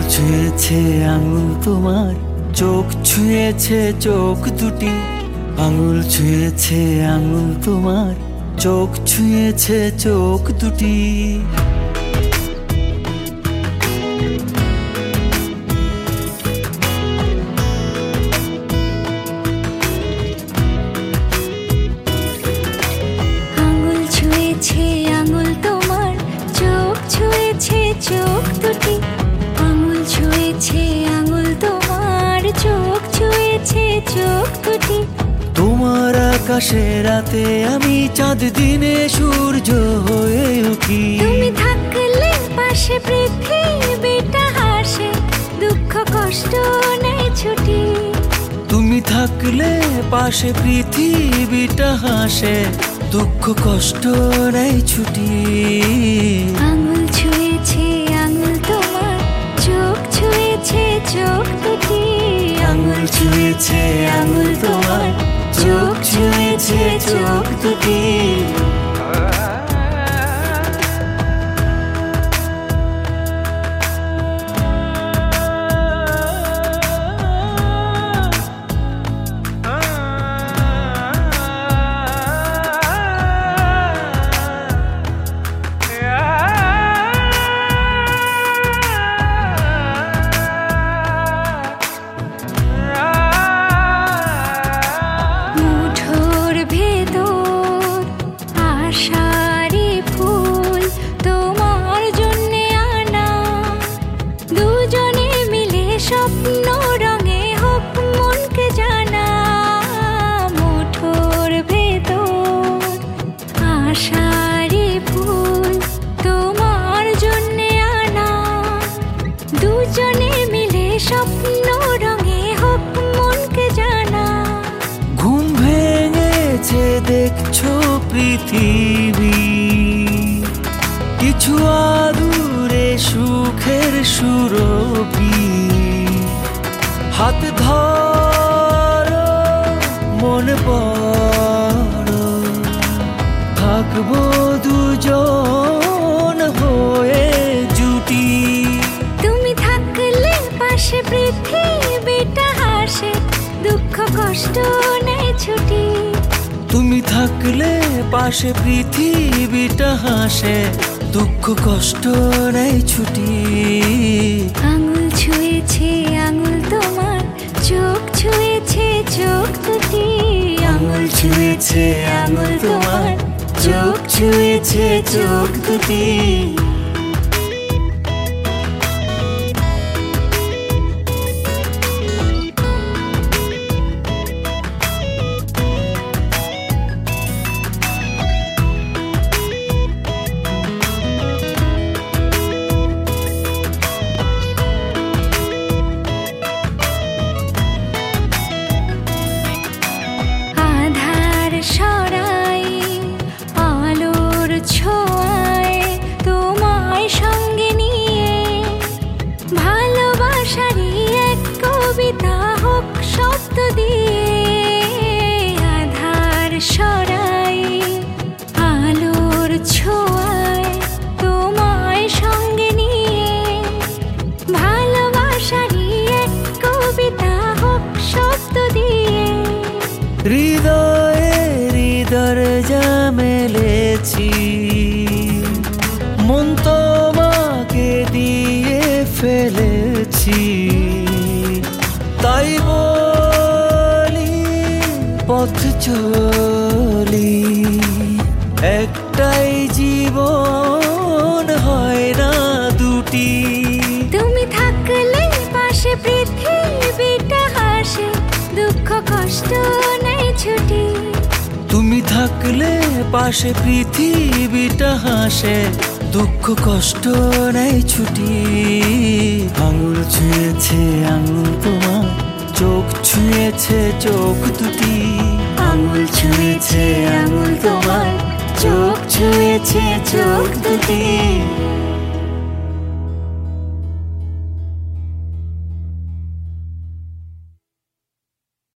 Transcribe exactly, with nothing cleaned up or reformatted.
ছুঁয়েছে আঙুল তোমার, চোখ ছুঁয়েছে চোখ দুটি। আঙুল ছুঁয়েছে আঙুল তোমার, চোখ ছুঁয়েছে চোখ দুটি। আঙুল ছুঁয়েছে আঙুল তোমার, চোখ ছুঁয়েছে চোখ দুটি। আঙুল ছুঁয়েছে আঙুল তোমার, চোখ ছুঁয়েছে চোখ দুটি। তোমার আকাশে রাতে আমি চাঁদ, দিনে সূর্য হয়ে উঠি। তুমি থাকলে পাশে পৃথিবীটা হাসে, দুঃখ কষ্ট নেই ছুটি। তুমি থাকলে পাশে পৃথিবীটা হাসে, দুঃখ কষ্ট নেই ছুটি। আঙুল ছুঁয়েছে আঙুল তোমার, চোখ ছুঁয়েছে চোখ দুটি। আঙুল ছুঁয়েছে আঙুল তোমার, চোখ ছুঁয়েছে চোখ দুটি। স্বপ্ন রঙে হোক মনকে জানা, মুঠোর ভেতর আশারি ফুল তোমার জন্যে আনা। দুজনে মিলে স্বপ্ন রঙে হোক মনকে জানা। ঘুম ভেঙেছে দেখছো পৃথিবী, কিছু আদুরে সুখের সুরভি। হাত ধরো মন পড়ো, থাকবো দুজন হয়ে জুটি। তুমি থাকলে পাশে পৃথিবীটা হাসে, দুঃখ কষ্ট নেই ছুটি। তুমি থাকলে পাশে পৃথিবীটা হাসে, দুঃখ কষ্ট নেই ছুটি। আঙুল ছুঁয়েছে আঙুল তোমার, চোখ ছুঁয়েছে চোখ দুটি। আঙুল ছুঁয়েছে আঙুল তোমার, চোখ ছুঁয়েছে চোখ দুটি। সরাই আলোর ছোঁয়ায় তোমায় সঙ্গে নিয়ে, ভালোবাসারই এক কবিতা হোক শব্দ দিয়ে। আধার সরাই আলোর ছোঁয়ায় তোমায় সঙ্গে নিয়ে, ভালোবাসারই এক কবিতা হোক শব্দ দিয়ে। হৃদয়ে দরজা মেলেছি, মন তোমাকে দিয়ে ফেলেছি। তাই বলি পথ চলি, একটাই জীবন হয় না দুটি। তুমি থাকলে পাশে পৃথিবীটা হাসে, দুঃখ কষ্ট নেই ছুটি। তুমি থাকলে পাশে পৃথিবীটা হাসে, দুঃখ কষ্ট নেই ছুটি। আঙুল ছুঁয়েছে আঙুল তোমার, চোখ ছুঁয়েছে চোখ দুটি। আঙুল ছুঁয়েছে আঙুল তোমার, চোখ ছুঁয়েছে চোখ দুটি।